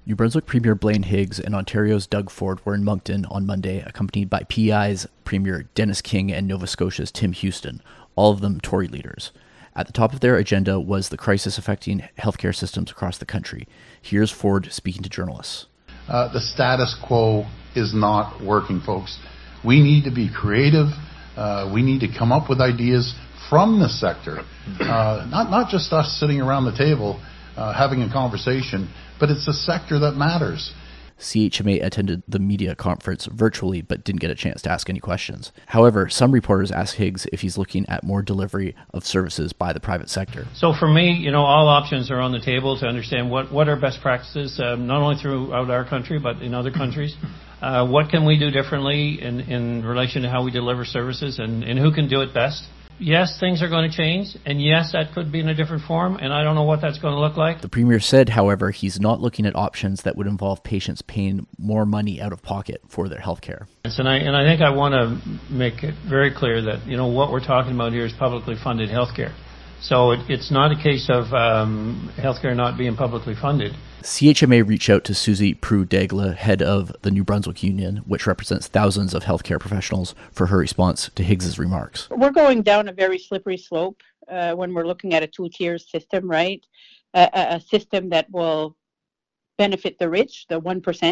New Brunswick Premier Blaine Higgs and Ontario's Doug Ford were in Moncton on Monday, accompanied by PEI's Premier Dennis King and Nova Scotia's Tim Houston, all of them Tory leaders. At the top of their agenda was the crisis affecting healthcare systems across the country. Here's Ford speaking to journalists. The status quo is not working, folks. We need to be creative. We need to come up with ideas from the sector, not just us sitting around the table having a conversation, but it's the sector that matters. CHMA attended the media conference virtually but didn't get a chance to ask any questions. However, some reporters asked Higgs if he's looking at more delivery of services by the private sector. So for me, all options are on the table to understand what are best practices, not only throughout our country but in other countries. What can we do differently in relation to how we deliver services and who can do it best? Yes, things are going to change, and yes, that could be in a different form, and I don't know what that's going to look like. The Premier said, however, he's not looking at options that would involve patients paying more money out of pocket for their health care. And I think I want to make it very clear that, what we're talking about here is publicly funded health care. So it's not a case of healthcare not being publicly funded. CHMA reached out to Susie Prue-Daigle, head of the New Brunswick Union, which represents thousands of healthcare professionals, for her response to Higgs's remarks. We're going down a very slippery slope when we're looking at a two-tier system, right? A system that will benefit the rich, the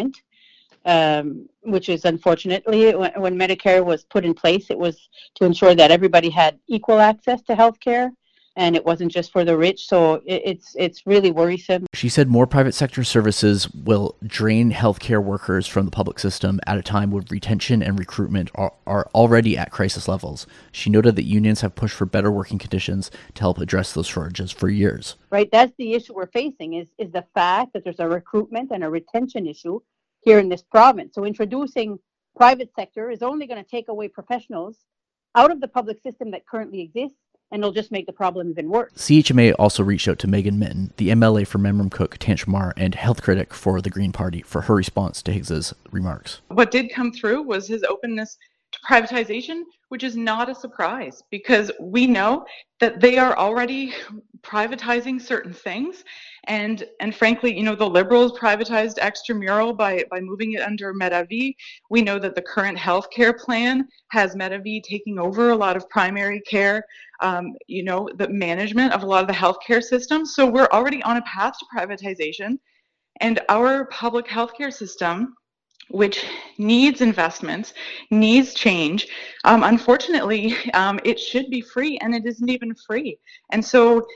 1%, which is unfortunately, when Medicare was put in place, it was to ensure that everybody had equal access to healthcare. And it wasn't just for the rich, so it's really worrisome. She said more private sector services will drain healthcare workers from the public system at a time when retention and recruitment are already at crisis levels. She noted that unions have pushed for better working conditions to help address those shortages for years. Right, that's the issue we're facing, is the fact that there's a recruitment and a retention issue here in this province. So introducing private sector is only going to take away professionals out of the public system that currently exists, and it'll just make the problem even worse. CHMA also reached out to Megan Minton, the MLA for Memramcook Tantramar and health critic for the Green Party, for her response to Higgs's remarks. What did come through was his openness to privatization, which is not a surprise because we know that they are already privatizing certain things. And frankly, the Liberals privatized extramural by moving it under Medavie. We know that the current healthcare plan has Medavie taking over a lot of primary care, the management of a lot of the healthcare systems. So we're already on a path to privatization. And our public healthcare system, which needs investments, needs change. Unfortunately, it should be free, and it isn't even free. And so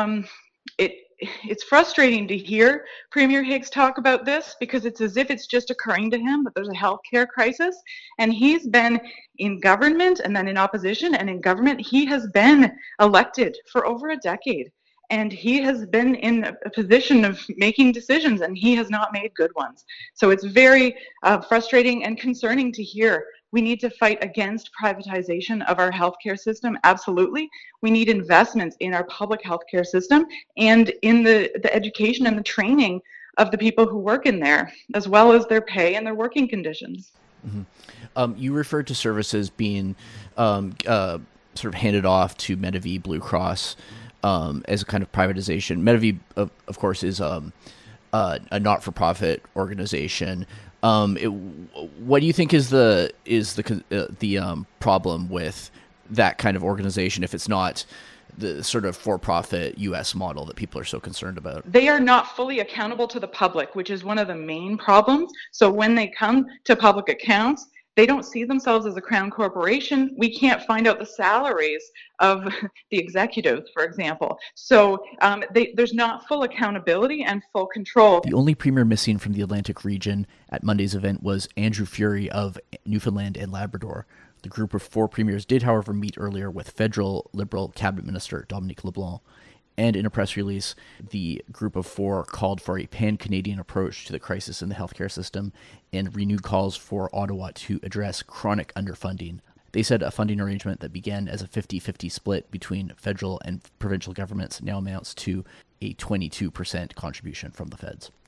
it's frustrating to hear Premier Higgs talk about this because it's as if it's just occurring to him that there's a healthcare crisis. And he's been in government and then in opposition and in government. He has been elected for over a decade. And he has been in a position of making decisions, and he has not made good ones. So it's very frustrating and concerning to hear. We need to fight against privatization of our healthcare system, absolutely. We need investments in our public healthcare system and in the education and the training of the people who work in there, as well as their pay and their working conditions. Mm-hmm. You referred to services being sort of handed off to Medavie Blue Cross as a kind of privatization. Medavie, of course, is a not-for-profit organization. What do you think is the problem with that kind of organization if it's not the sort of for-profit U.S. model that people are so concerned about? They are not fully accountable to the public, which is one of the main problems. So when they come to public accounts, they don't see themselves as a crown corporation. We can't find out the salaries of the executives, for example. So there's not full accountability and full control. The only premier missing from the Atlantic region at Monday's event was Andrew Furey of Newfoundland and Labrador. The group of 4 premiers did, however, meet earlier with federal Liberal Cabinet Minister Dominic LeBlanc. And in a press release, the group of 4 called for a pan-Canadian approach to the crisis in the healthcare system and renewed calls for Ottawa to address chronic underfunding. They said a funding arrangement that began as a 50-50 split between federal and provincial governments now amounts to a 22% contribution from the feds.